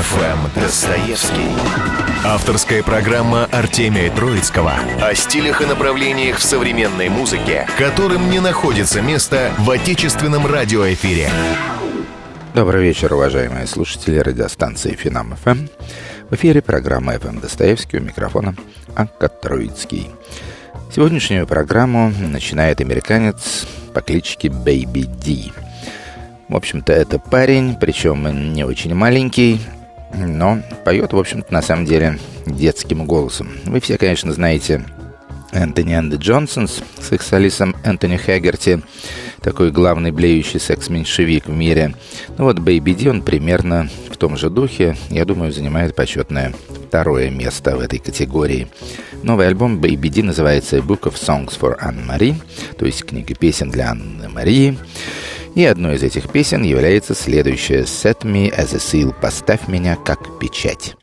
FM Достоевский. Авторская программа Артемия Троицкого о стилях и направлениях в современной музыке, которым не находится место в отечественном радиоэфире. Добрый вечер, уважаемые слушатели радиостанции Финам ФМ. В эфире программа ФМ Достоевский, у микрофона Анка Троицкий. Сегодняшнюю программу начинает американец по кличке Бэйби Ди. В общем-то, это парень, причем не очень маленький, но поет, в общем-то, на самом деле детским голосом. Вы все, конечно, знаете Энтони and the Johnsons с их солистом Энтони Хэггерти, такой главный блеющий секс-меньшевик в мире. Ну вот Бэйби Ди, он примерно в том же духе, я думаю, занимает почетное второе место в этой категории. Новый альбом Бэйби Ди называется A Book of Songs for Anne-Marie, то есть книга песен для Анны Марии. И одной из этих песен является следующая «Set me as a seal», «Поставь меня как печать».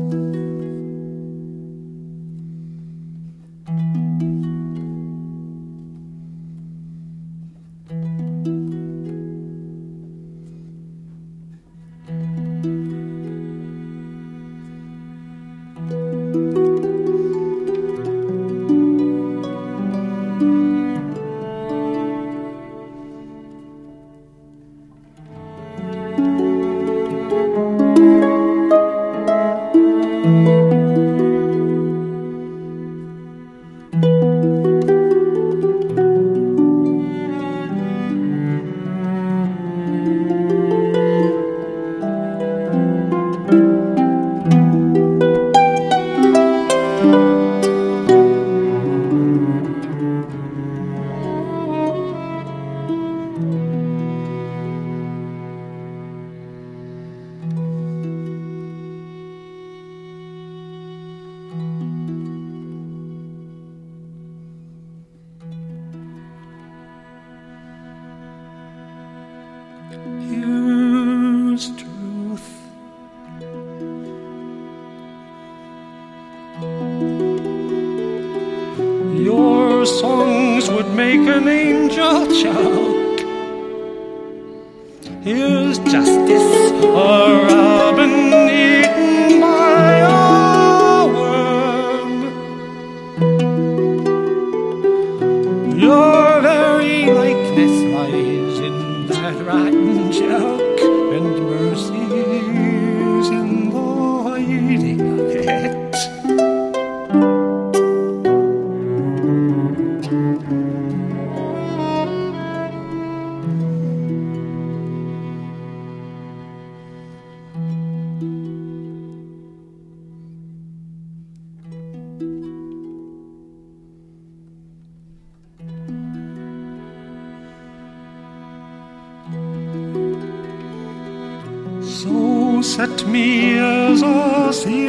Set me as a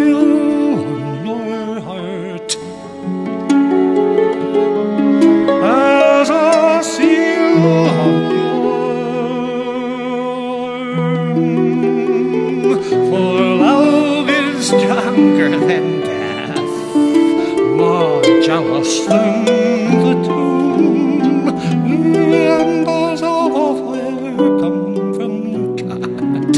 seal on your heart, as a seal on your, for love is stronger than death, more jealous than the tomb, and those of a fire come from God.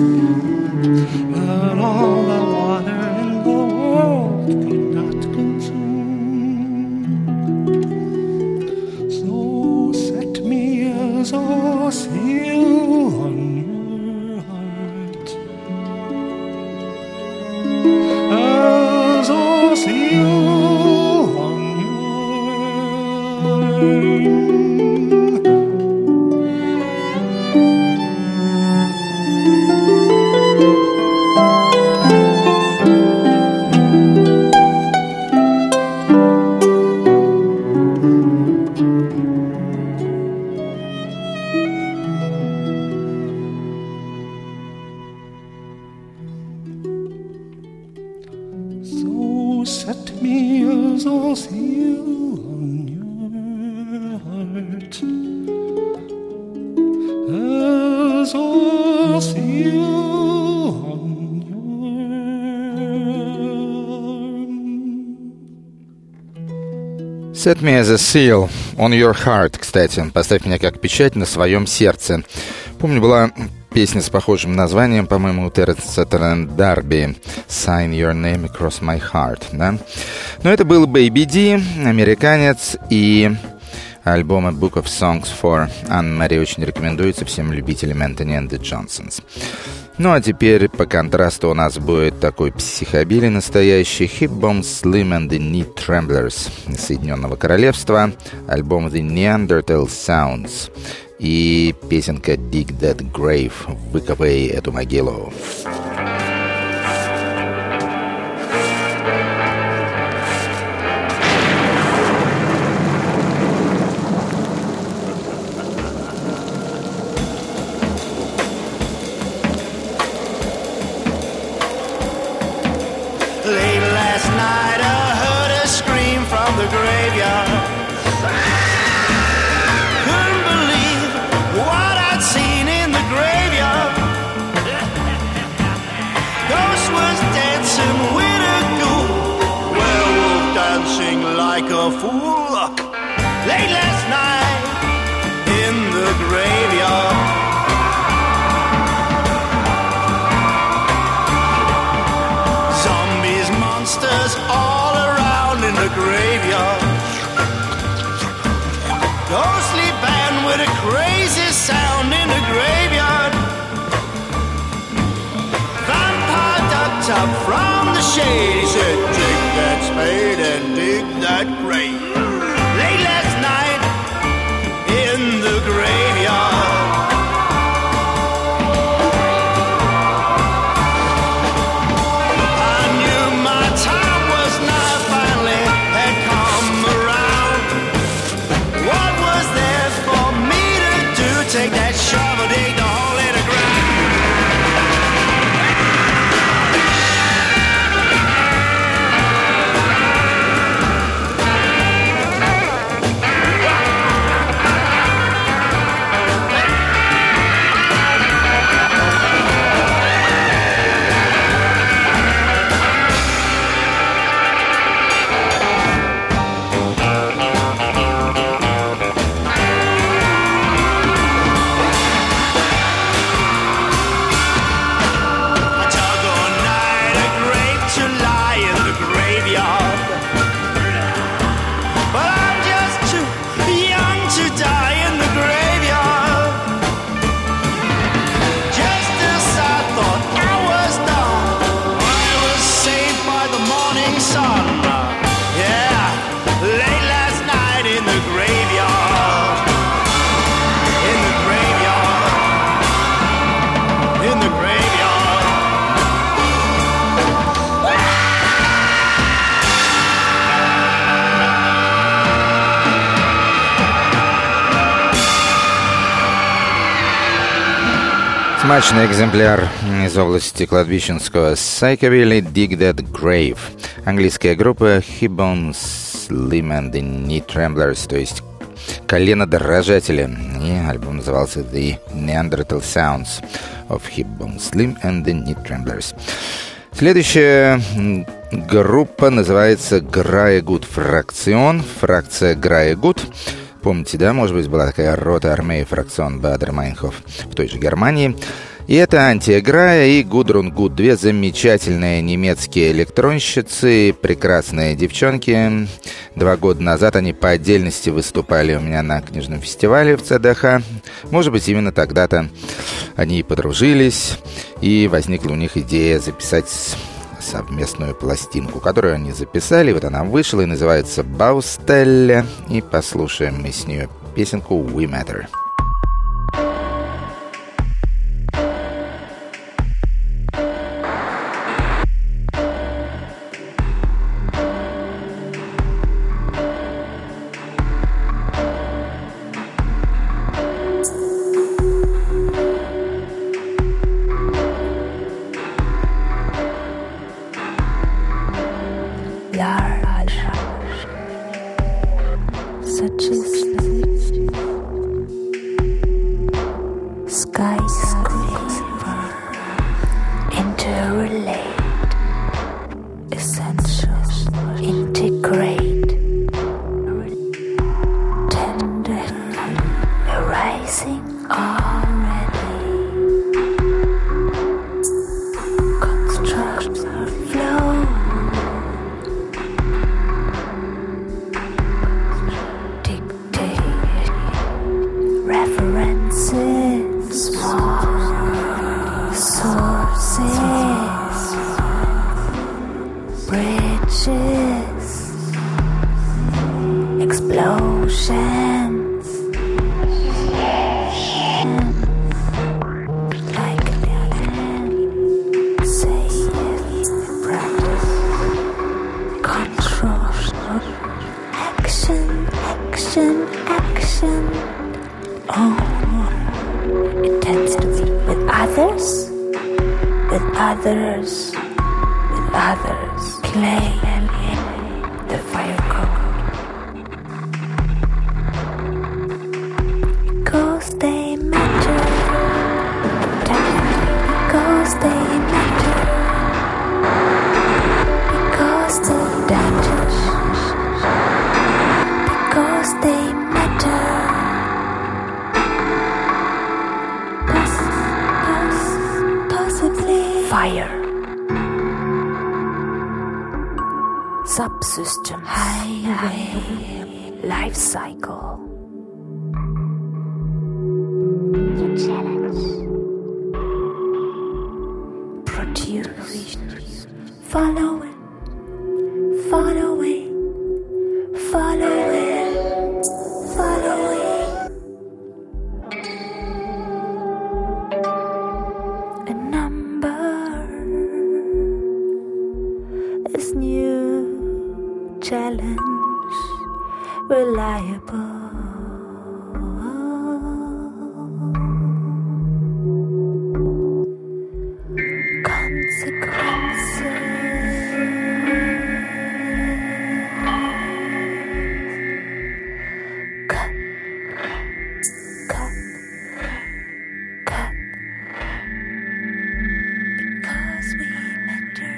And all the water in the world could not consume. So set me as a seal on your heart, as a seal on your Set me as a seal on your heart, кстати. Поставь меня как печать на своем сердце. Помню, была песня с похожим названием, по-моему, у Терренса Дарби, «Sign Your Name Across My Heart», да? Но это был Baby D, американец, и альбом A Book of Songs for Anne-Marie очень рекомендуется всем любителям Anthony and the Johnsons. Ну а теперь по контрасту у нас будет такой психобили настоящий, Hip-Bone Slim and the Knee Tremblers из Соединенного Королевства, альбом The Neanderthal Sounds и песенка Dig That Grave, выкопай эту могилу. Up from the shade, he said, "Take that spade and dig that grave." Late last night in the graveyard, I knew my time was not finally had come around. What was there for me to do? Take that shovel, dig the hole in the ground. Смачный экземпляр из области кладбищенского Psychobilly Dig That Grave. Английская группа Hip-Bone Slim and the Knee Tremblers, то есть коленодрожатели. И альбом назывался The Neanderthal Sounds of Hip-Bone Slim and the Knee Tremblers. Следующая группа называется Graegut Фракцион. Фракция Graegut. Помните, да, может быть, была такая рота армии фракцион Бадер-Майнхоф в той же Германии. И это Антия Грая и Гудрун Гуд. Две замечательные немецкие электронщицы, прекрасные девчонки. 2 года назад они по отдельности выступали у меня на книжном фестивале в ЦДХ. Может быть, именно тогда-то они подружились, и возникла у них идея записать совместную пластинку, которую они записали. Вот она вышла и называется «Baustelle». И послушаем мы с нее песенку «We Matter». Such is others with others play the fire code. Because they matter, because they matter, because they dangerous, because they matter. Possibly fire. Subsystem highway life cycle. Produce. Follow it. Follow it. Follow it. Follow it. A number is new. Challenge, reliable. Consequences. Cut. Because we matter.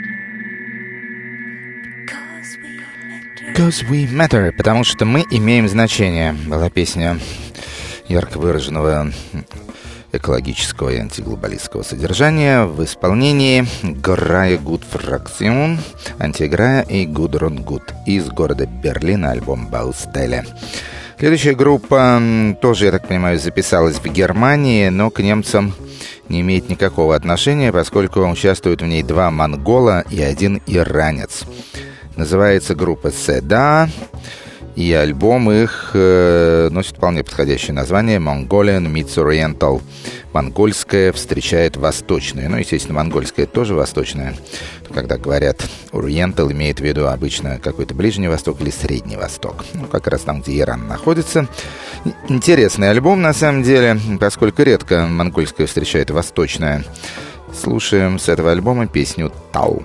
Because we matter, потому что мы имеем значение. Была песня ярко выраженного экологического и антиглобалистского содержания в исполнении Грая Гуд Фракцион, Антиграя и Гудрон Гуд из города Берлина, альбом Баустеле. Следующая группа тоже, я так понимаю, записалась в Германии, но к немцам не имеет никакого отношения, поскольку участвуют в ней 2 монгола и 1 иранец. Называется группа Седа, и альбом их носит вполне подходящее название Mongolian Meets Oriental. Монгольское встречает восточное. Ну, естественно, монгольское тоже восточное. Когда говорят Oriental, имеет в виду обычно какой-то Ближний Восток или Средний Восток. Ну, как раз там, где Иран находится. Интересный альбом, на самом деле, поскольку редко монгольское встречает восточное. Слушаем с этого альбома песню «Тау».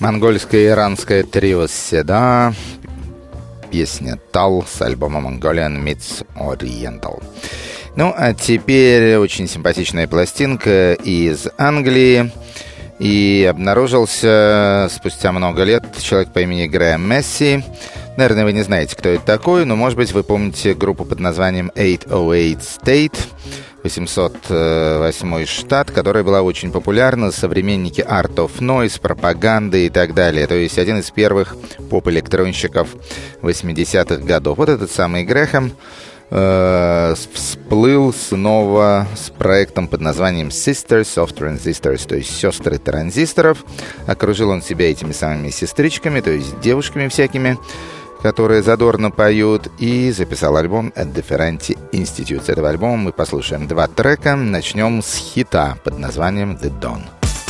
Монгольско-иранское трио Седа. Песня «Тал» с альбома Mongolian Meets Oriental. Ну, а теперь очень симпатичная пластинка из Англии. И обнаружился спустя много лет человек по имени Грэм Месси. Наверное, вы не знаете, кто это такой, но, может быть, вы помните группу под названием 808 State, 808 штат, которая была очень популярна, современники Art of Noise, пропаганды и так далее. То есть один из первых поп-электронщиков 80-х годов. Вот этот самый Грэхэм всплыл снова с проектом под названием Sisters of Transistors, то есть сестры транзисторов. Окружил он себя этими самыми сестричками, то есть девушками всякими, которые задорно поют, и записал альбом At Differenti Institute. С этого альбома мы послушаем 2 трека. Начнем с хита под названием The Dawn.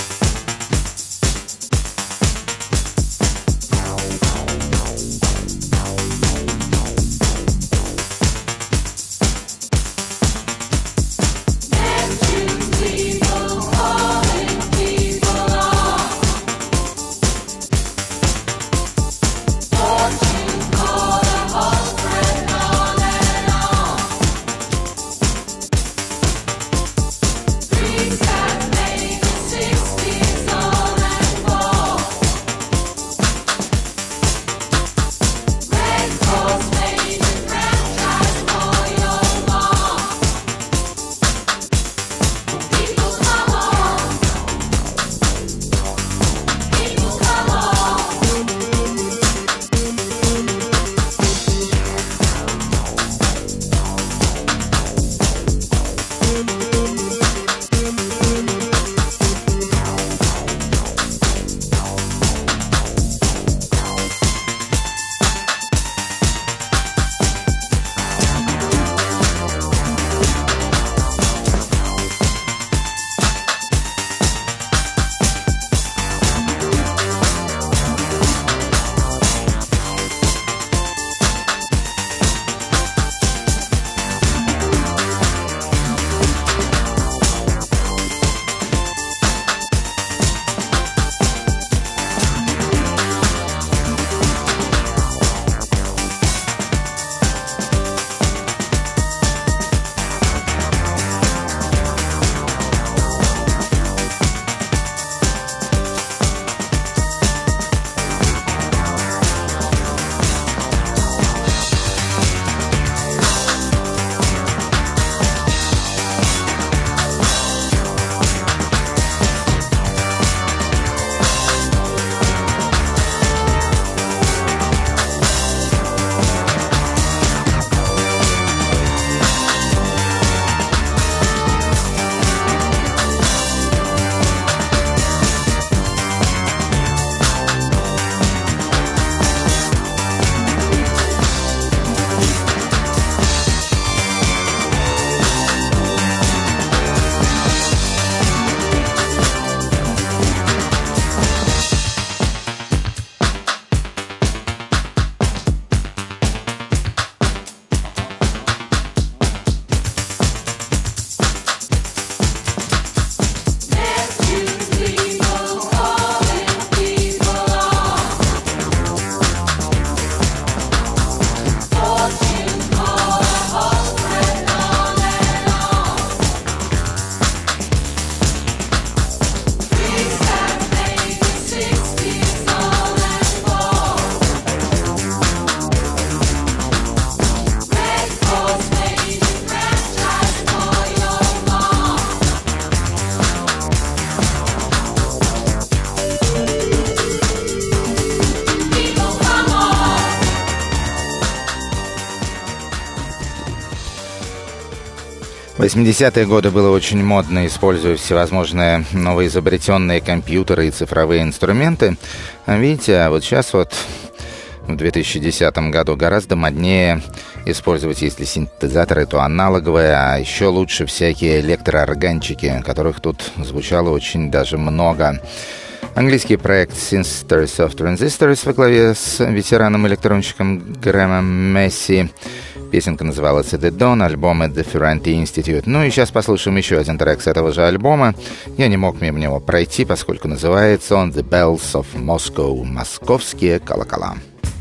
В 80-е годы было очень модно использовать всевозможные новоизобретенные компьютеры и цифровые инструменты. А видите, вот сейчас вот в 2010 году гораздо моднее использовать, если синтезаторы, то аналоговые, а еще лучше всякие электроорганчики, которых тут звучало очень даже много. Английский проект Sisters of Transistors во главе с ветераном-электронщиком Грэмом Месси. Песенка называлась «The Dawn», альбома The Ferranti Institute. Ну и сейчас послушаем еще один трек с этого же альбома. Я не мог мимо него пройти, поскольку называется он «The Bells of Moscow» — «Московские колокола».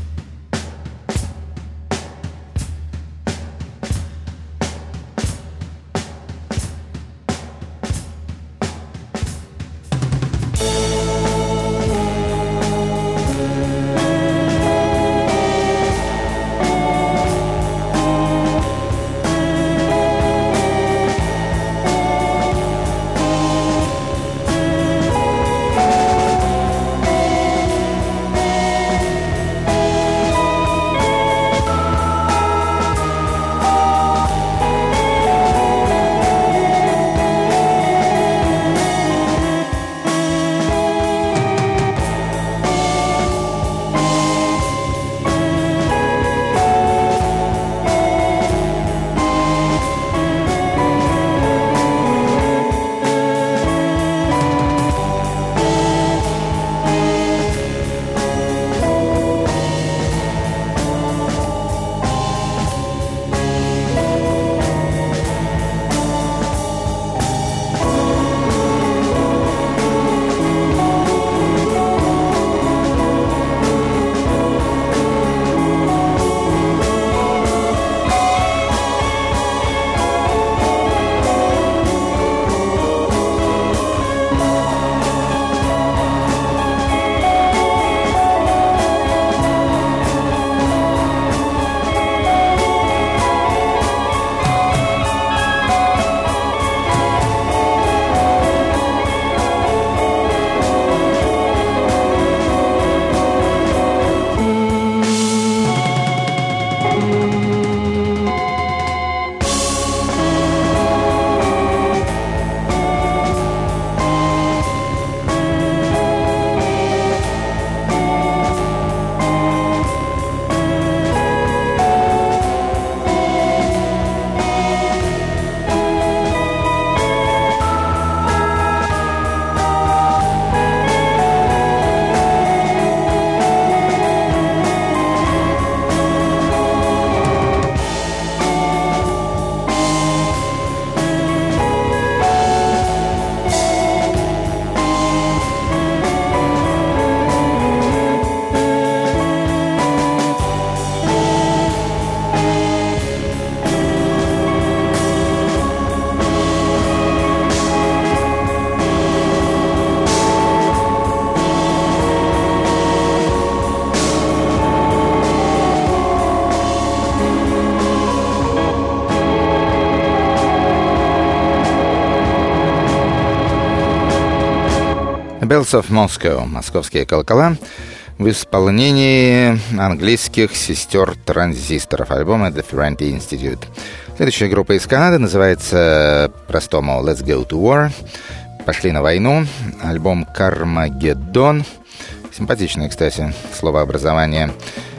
Bells of Moscow — «Московские колокола» в исполнении английских сестер транзисторов альбома The Ferranti Institute. Следующая группа из Канады называется по-простому Let's Go to War. Пошли на войну. Альбом Carmageddon. Симпатичное, кстати, словообразование.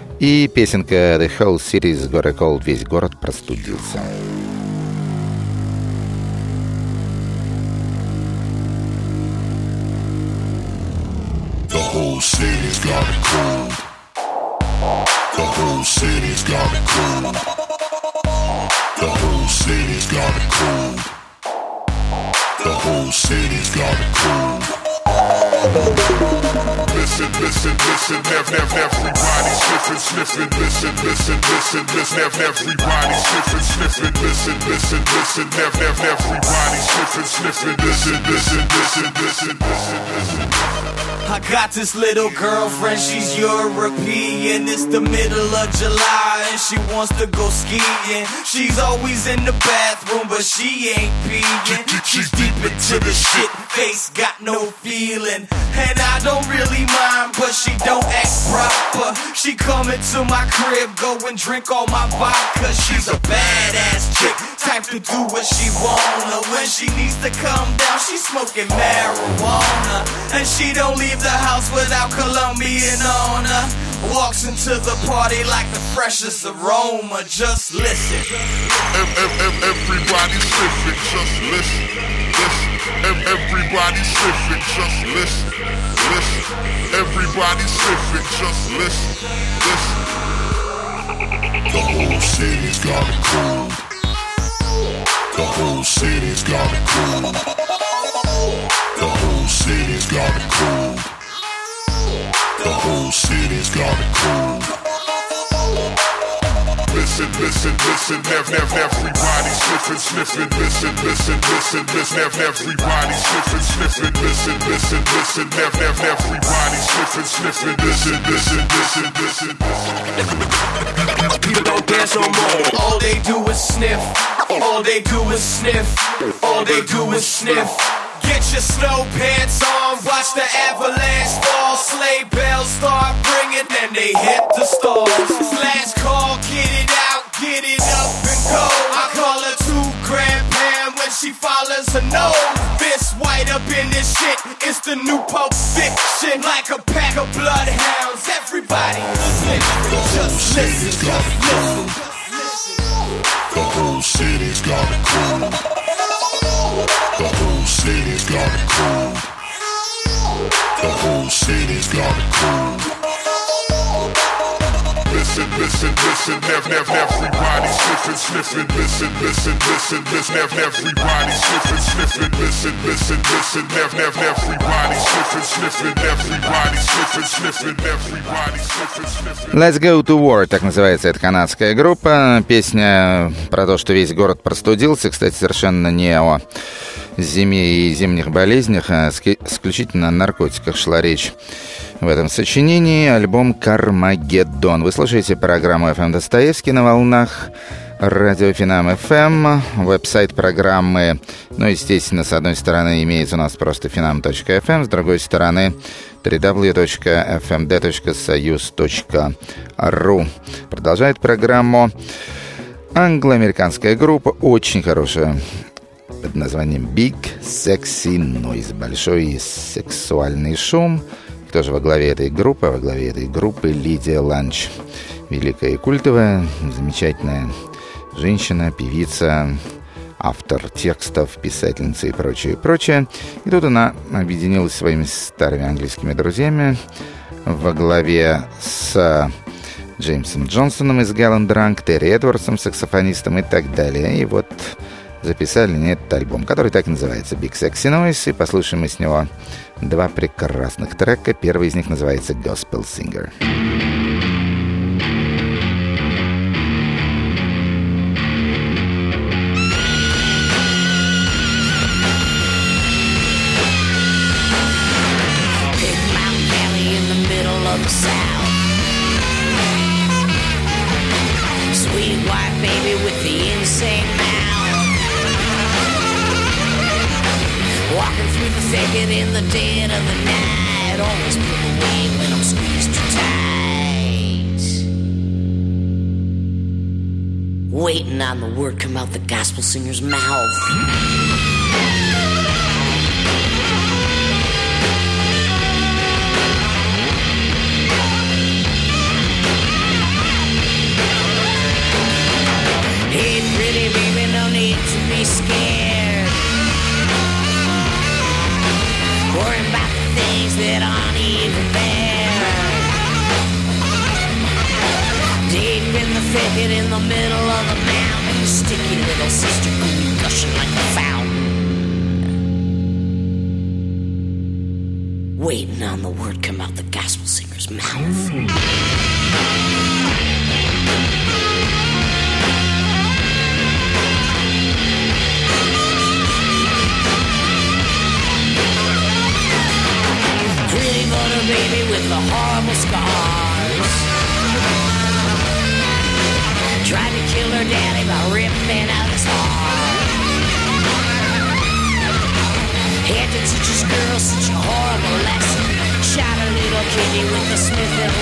И песенка The Whole City's Got a Cold. Весь город простудился. The whole city's got it cold. The whole city's got it cold. The whole city's got it cold. The whole city's got it cold. Listen, listen, listen, everybody sniffing. Listen, listen, listen, listen, everybody sniffing. Listen, listen, listen, everybody sniffing. Listen, listen, listen, listen. I got this little girlfriend, she's European. It's the middle of July and she wants to go skiing. She's always in the bathroom, but she ain't peeing. She's deep into the shit, face got no feeling. And I don't really mind, but she don't act proper. She come into my crib, go and drink all my vodka. She's a badass chick, type to do what she wanna. When she needs to calm down, she's smoking marijuana. And she don't leave the house without Colombian on her. Walks into the party like the freshest aroma. Just listen. Everybody's sniffing, just listen. Everybody's sniffing, just listen, listen. Everybody sniffing, just listen, listen. The whole city's got it cool. The whole city's got it cool. The whole city's got it cool. The whole city's got it cool. Listen, listen, listen, everybody sniffing, sniffing. Listen, listen, listen, listen, everybody sniffing, sniffing. Listen, listen, listen, everybody sniffing, sniffing. Listen, listen, listen, listen, listen. People don't dance no more. All they do is sniff. All they do is sniff. All they do is sniff. Get your snow pants on, watch the avalanche fall. Sleigh bells start ringing, then they hit the stalls. Last call, get it out, get it up and go. I call her $2 Pam when she follows her no. Fist white up in this shit, it's the new Pulp Fiction. Like a pack of bloodhounds, everybody listen, just listen, just listen. The whole city's got it cool. The whole city's got it cool. The whole city's got it cool. Listen, listen, listen, everybody sniffing, sniffing. Listen, listen, listen, listen, everybody sniffing, sniffing. Listen, listen, listen, everybody sniffing, sniffing. Everybody sniffing, sniffing. Everybody sniffing, sniffing. Let's Go to War, так называется эта канадская группа. Песня про то, что весь город простудился. Кстати, совершенно не о зиме и зимних болезнях, а исключительно о наркотиках шла речь в этом сочинении. Альбом «Кармагеддон». Вы слушаете программу FM Достоевский на волнах радио Финам FM. Веб-сайт программы, ну, естественно, с одной стороны имеется у нас просто finam.fm, с другой стороны www.fmd.soyuz.ru. Продолжает программу англо-американская группа, очень хорошая, под названием Big Sexy Noise. Большой и сексуальный шум. Кто же во главе этой группы? Во главе этой группы Лидия Ланч. Великая и культовая, замечательная женщина, певица, автор текстов, писательница и прочее, прочее. И тут она объединилась со своими старыми английскими друзьями во главе с Джеймсом Джонсоном из Галлен Дранк, Терри Эдвардсом, саксофонистом и так далее. И вот записали этот альбом, который так и называется Big Sexy Noise. И послушаем мы с него два прекрасных трека. Первый из них называется Gospel Singer. In the dead of the night, always pull away when I'm squeezed too tight. Waiting on the word come out the gospel singer's mouth. Hey, pretty baby, no need to be scared. Worrying about the things that aren't even there. Deep in the thicket, in the middle of the mountain, sticky little sister gonna gushing like a fountain. Waiting on the word come out the gospel singer's mouth. Pretty butter baby with the horrible scars. Tried to kill her daddy by ripping out his heart. Had to teach his girl such a horrible lesson. Shot her little kitty with the Smith &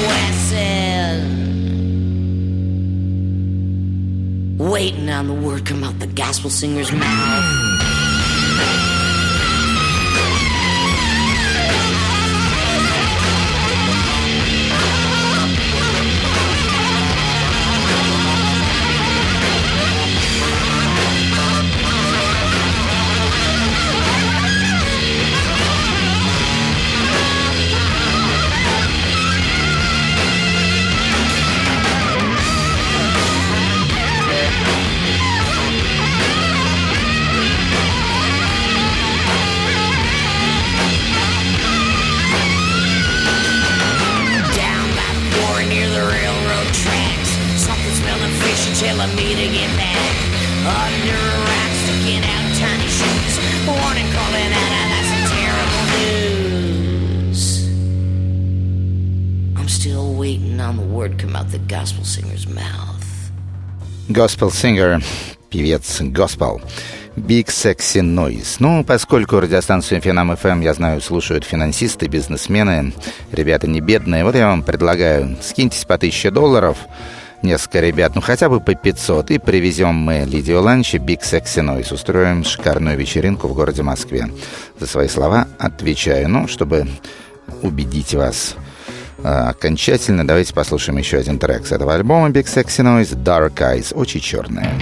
Wesson. Waiting on the word come out the gospel singer's mouth. out the gospel singer's mouth. Gospel singer, певец gospel. Big Sexy Noise. Ну, поскольку радиостанцию Финам FM, я знаю, слушают финансисты, бизнесмены, ребята не бедные, вот я вам предлагаю, скиньтесь по $1000, несколько ребят, ну хотя бы по 500, и привезем мы Лидию Ланч и Big Sexy Noise. Устроим шикарную вечеринку в городе Москве. За свои слова отвечаю. Ну, чтобы убедить вас окончательно, давайте послушаем еще один трек с этого альбома Big Sexy Noise, Dark Eyes, очи черные.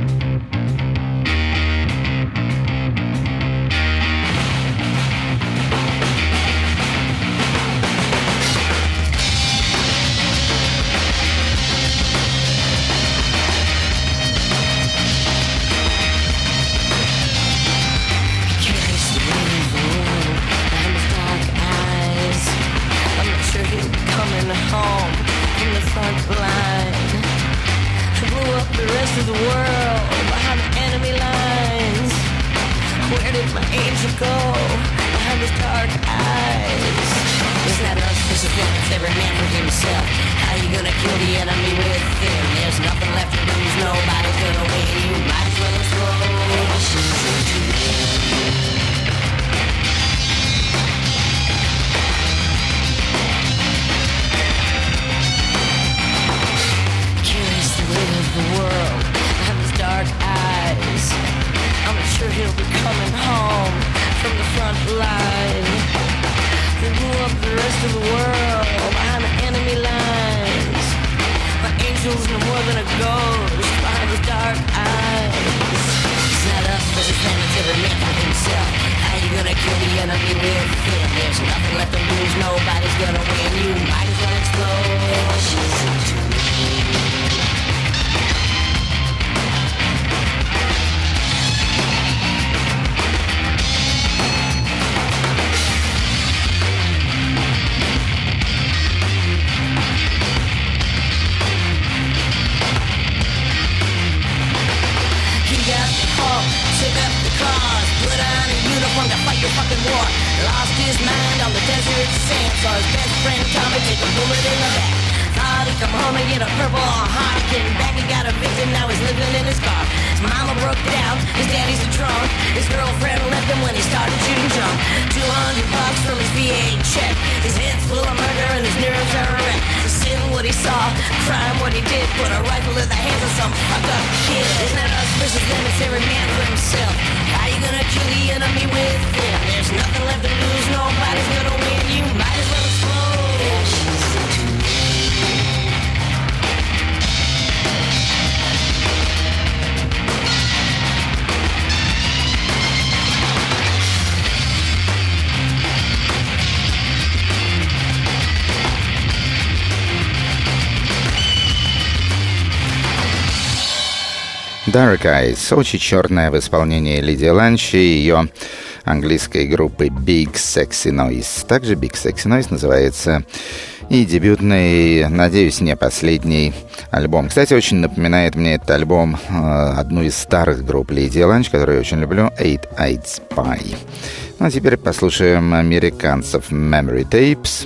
Dark Eyes, очи черная в исполнении Лидии Ланч и ее английской группы Big Sexy Noise. Также Big Sexy Noise называется и дебютный, надеюсь, не последний альбом. Кстати, очень напоминает мне этот альбом одну из старых групп Лидии Ланч, которую я очень люблю, Eight-Eyed Spy. Ну а теперь послушаем американцев Memory Tapes.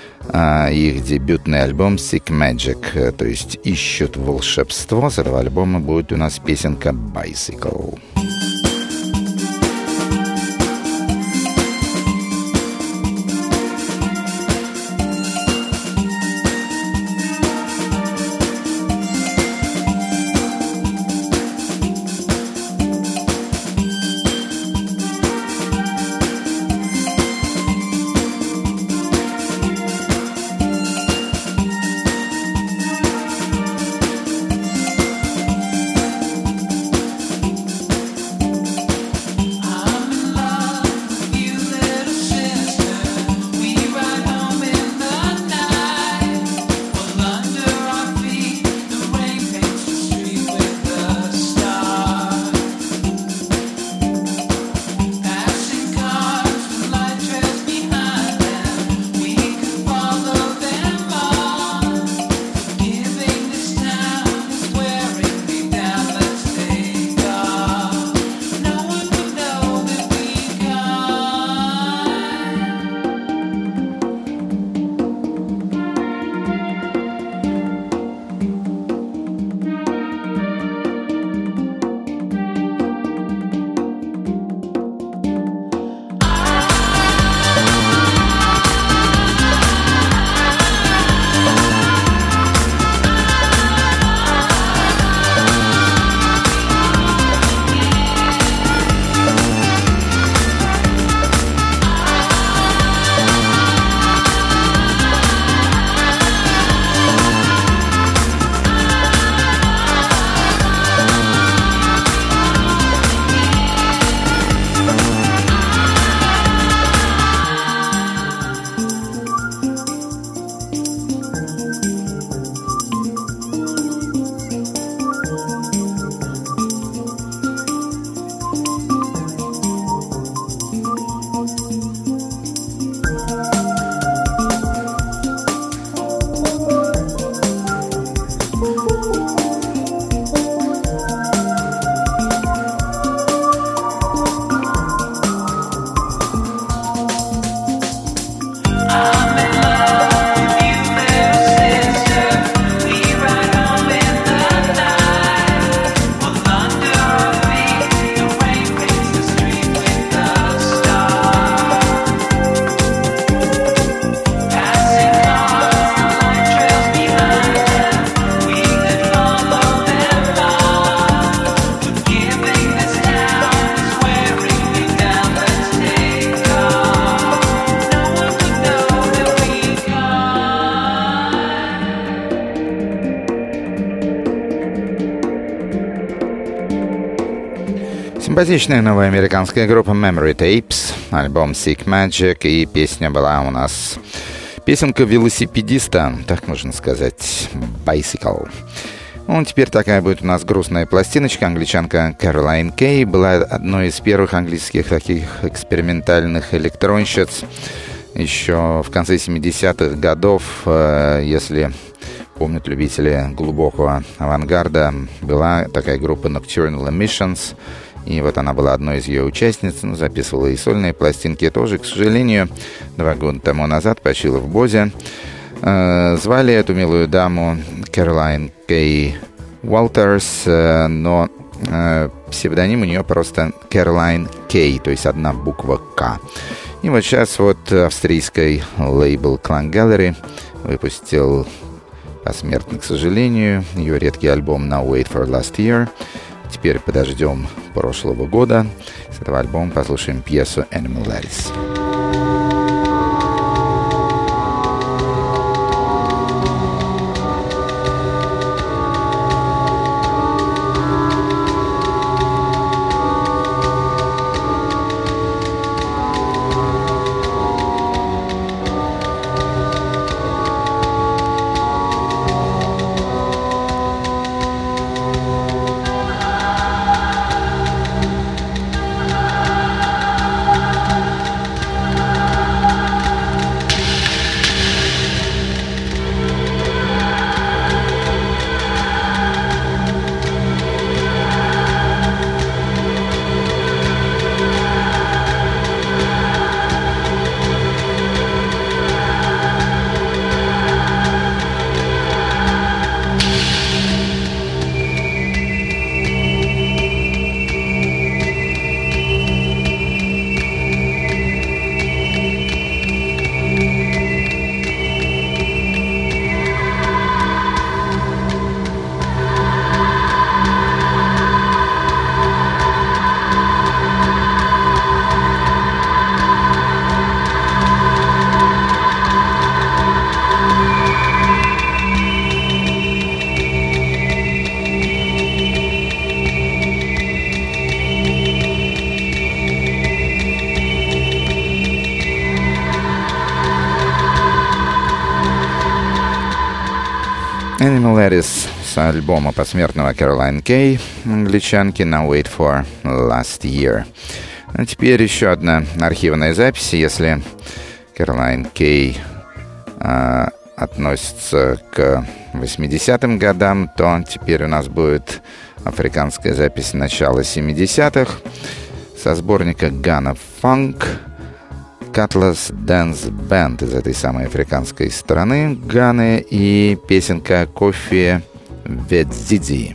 Их дебютный альбом Seek Magic, то есть ищут волшебство. С этого альбома будет у нас песенка Bicycle. Симпатичная новая американская группа Memory Tapes, альбом Sick Magic, и песня была у нас песенка велосипедиста, так можно сказать, Bicycle. Ну, теперь такая будет у нас грустная пластиночка. Англичанка Кэролайн Кей была одной из первых английских таких экспериментальных электронщиц еще в конце 70-х годов, если помнят любители глубокого авангарда, была такая группа Nocturnal Emissions. И вот она была одной из ее участниц, записывала и сольные пластинки тоже. К сожалению, 2 года тому назад почила в Бозе. Звали эту милую даму Кэролайн Кей Уолтерс, но псевдоним у нее просто Кэролайн Кей, то есть одна буква К. И вот сейчас вот австрийский лейбл Clan Gallery выпустил посмертно, к сожалению, ее редкий альбом No Wait for Last Year. Теперь подождем прошлого года. С этого альбома послушаем пьесу Animal Laddis. Animal Laddis с альбома посмертного Кэролайн Кей, англичанки, No Wait for Last Year. А теперь еще одна архивная запись. Если Кэролайн Кей относится к 80-м годам, то теперь у нас будет африканская запись начала 70-х со сборника Ghana Funk Cutlass Dance Band из этой самой африканской страны Ганы и песенка «Кофе Ведзидзи».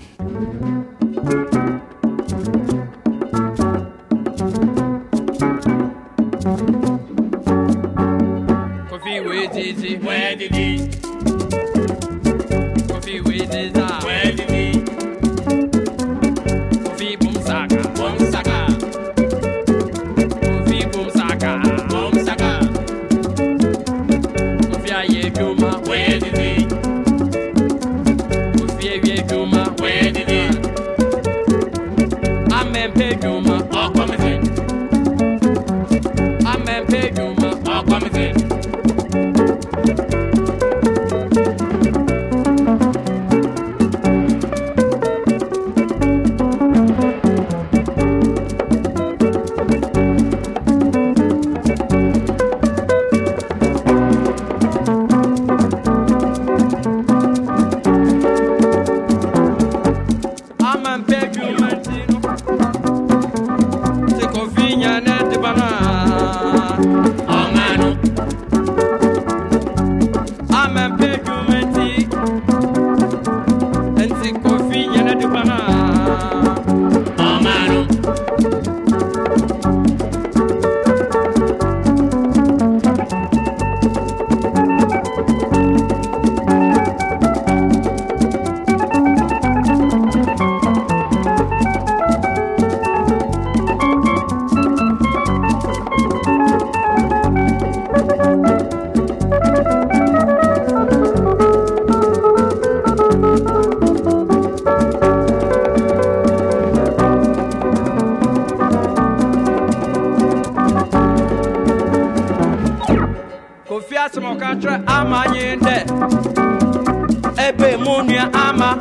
small country, I'm a in there. Ebe Munia Ama.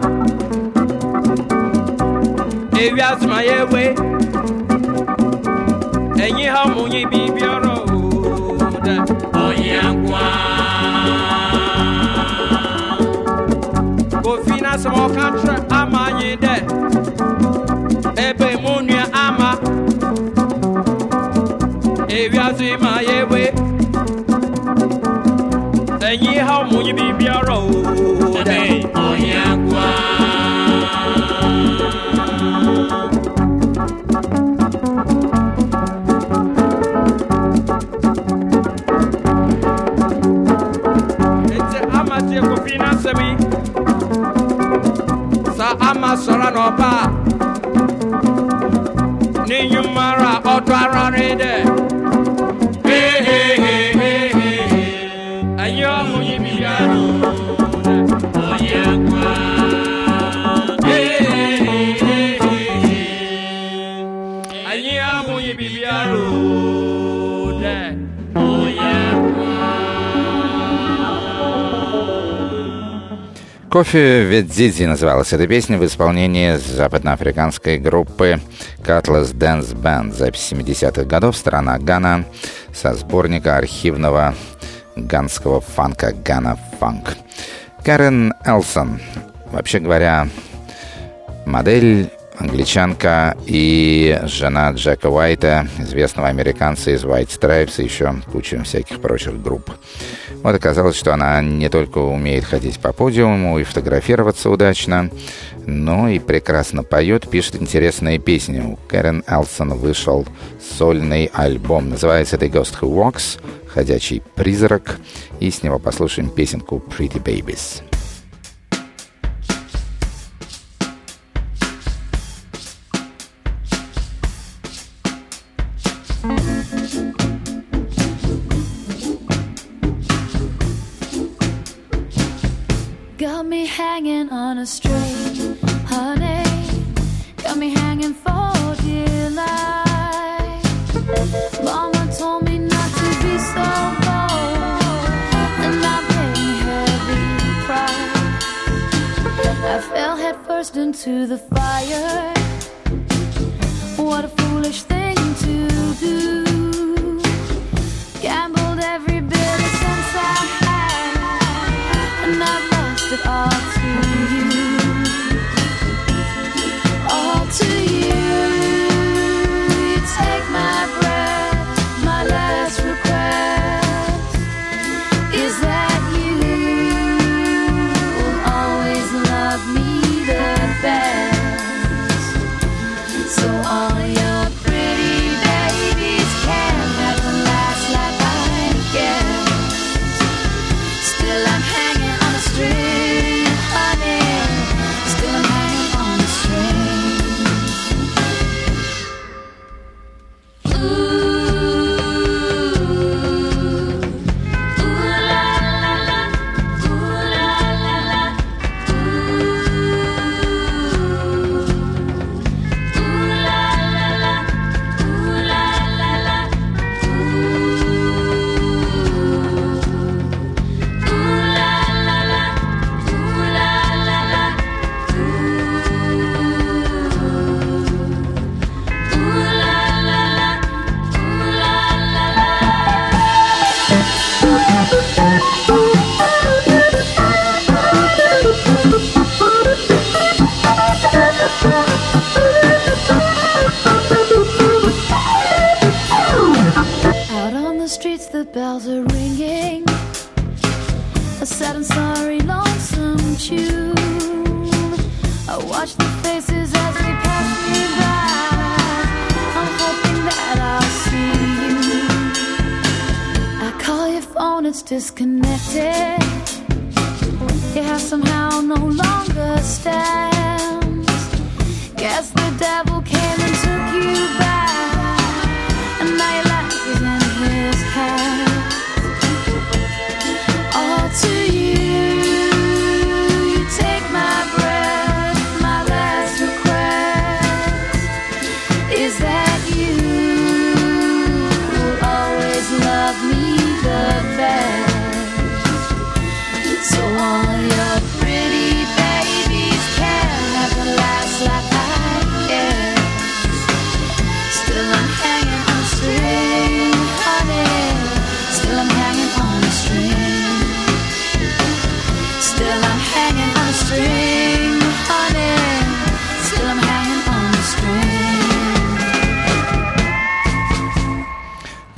If you ask my way, and you how Muni be your road. Oh, young one. Go Fina small country, I'm a in there. Ebe Munia Ama. If you ask my way, and you how Muni be your road. Oh, young one. Sa ama sora no pa ni nyumara otwara rede hey hey hey hey hey ayo muyibiya oye kwa hey hey hey hey ayo muyibiya rode oye «Кофе Ведзидзи» называлась эта песня в исполнении западноафриканской группы Cutlass Dance Band. Запись 70-х годов, страна Гана, со сборника архивного ганского фанка «Гана Фанк». Карен Элсон, вообще говоря, модель, англичанка и жена Джека Уайта, известного американца из White Stripes и еще куча всяких прочих групп. Вот оказалось, что она не только умеет ходить по подиуму и фотографироваться удачно, но и прекрасно поет, пишет интересные песни. У Карен Элсон вышел сольный альбом. Называется «The Ghost Who Walks», «Ходячий призрак», и с него послушаем песенку «Pretty Babies». Got me hanging on a string, honey. Got me hanging for dear life. Mama told me not to be so bold, and I'm paying heavy price. I fell head first into the fire. What a foolish thing to do. Gambled every bit of sense I had, and I've lost it all to you. All to you. You take my breath. My last request is that you will always love me the best. So all your pretty babies can have the last laugh I get. Still I'm hanging on a string, honey. Still I'm hanging on a string. Ooh, ooh la la la, ooh la la la, ooh, ooh la la la, ooh la la la, Out on the streets, the bells are ringing. A sad and sorry, lonesome tune. I watch the faces as they pass me by. I'm hoping that I'll see you. I call your phone, it's disconnected. Your house somehow no longer stands. Guess the devil came and took you back, and now your life is in his hands. All to you. You take my breath. My last request is that you will always love me the best.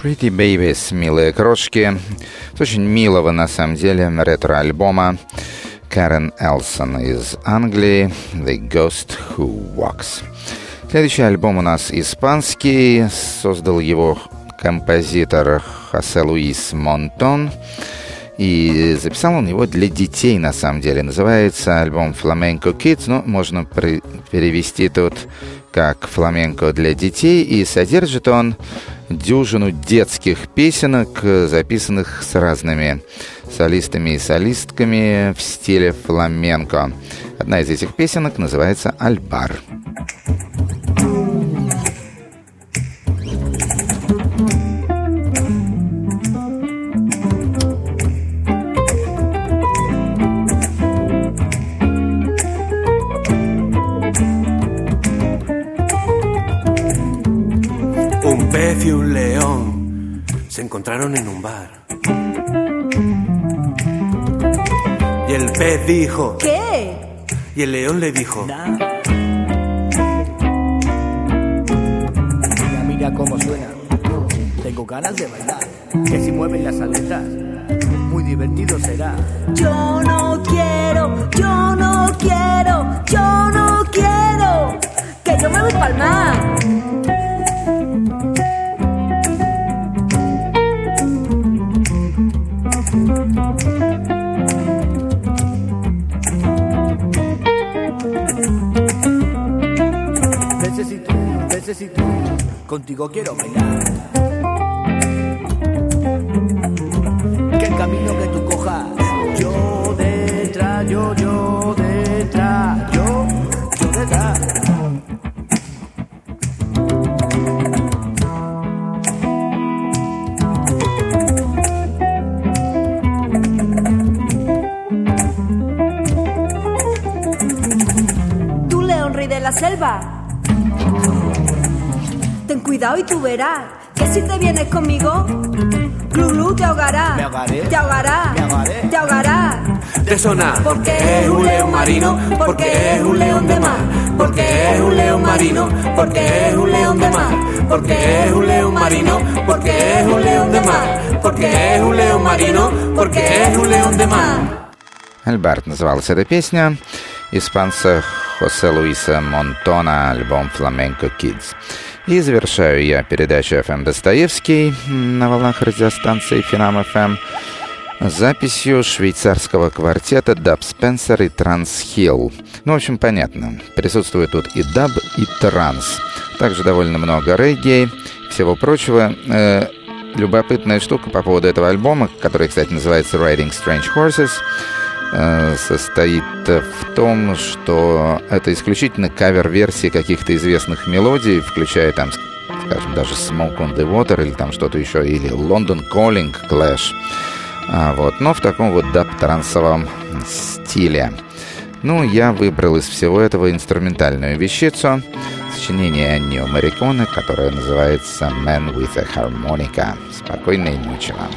Pretty Babies, милые крошки, с очень милого, на самом деле, ретро-альбома Карен Элсон из Англии, The Ghost Who Walks. Следующий альбом у нас испанский, создал его композитор Хосе Луис Монтон, и записал он его для детей, на самом деле. Называется альбом Flamenco Kids, но можно перевести тут как «Фламенко для детей», и содержит он дюжину детских песенок, записанных с разными солистами и солистками в стиле фламенко. Одна из этих песенок называется «Альбар». Un pez y un león se encontraron en un bar. Y el pez dijo: ¿qué? Y el león le dijo: mira, mira cómo suena. Tengo ganas de bailar. Que si mueven las aletas, muy divertido será. Yo no quiero, yo no quiero, yo no quiero. Que yo me voy pa'l mar. Necesito, contigo quiero bailar. Que el camino que tú cojas, yo detrás, yo detrás, yo detrás. Tú, león rey de la selva, ten cuidado y tú verás que si te vienes conmigo, Glu Glu te ahogará. Me ahogaré. Te ahogará. Me ahogaré. Te ahogará. de sonar. Porque es un león marino, porque es un león de mar. Porque es un león marino, porque es un león de mar. Porque es un león marino, porque es un león de mar. Porque es un león marino, porque es un león de mar. Альбарт называлась эта песня испанца Хосе Луиса Монтона, альбом «Flamenco Kids». И завершаю я передачу FM Достоевский на волнах радиостанции Финам FM записью швейцарского квартета Даб Спенсер и Транс Хилл. Ну, в общем, понятно. Присутствует тут и даб, и транс. Также довольно много регги, всего прочего. Любопытная штука по поводу этого альбома, который, кстати, называется «Riding Strange Horses», состоит в том, что это исключительно кавер-версии каких-то известных мелодий, включая там, скажем, даже Smoke on the Water или там что-то еще, или London Calling Clash. Вот, но в таком вот даб-трансовом стиле. Ну, я выбрал из всего этого инструментальную вещицу, сочинение Эннио Морриконе, которое называется «Man with a Harmonica». Спокойной ночи вам.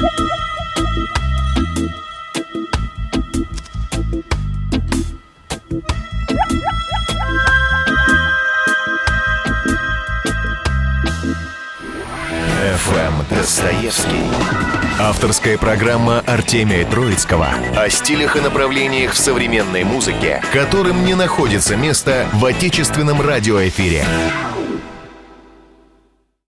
ФМ Достоевский. Авторская программа Артемия Троицкого о стилях и направлениях в современной музыке, которым не находится места в отечественном радиоэфире.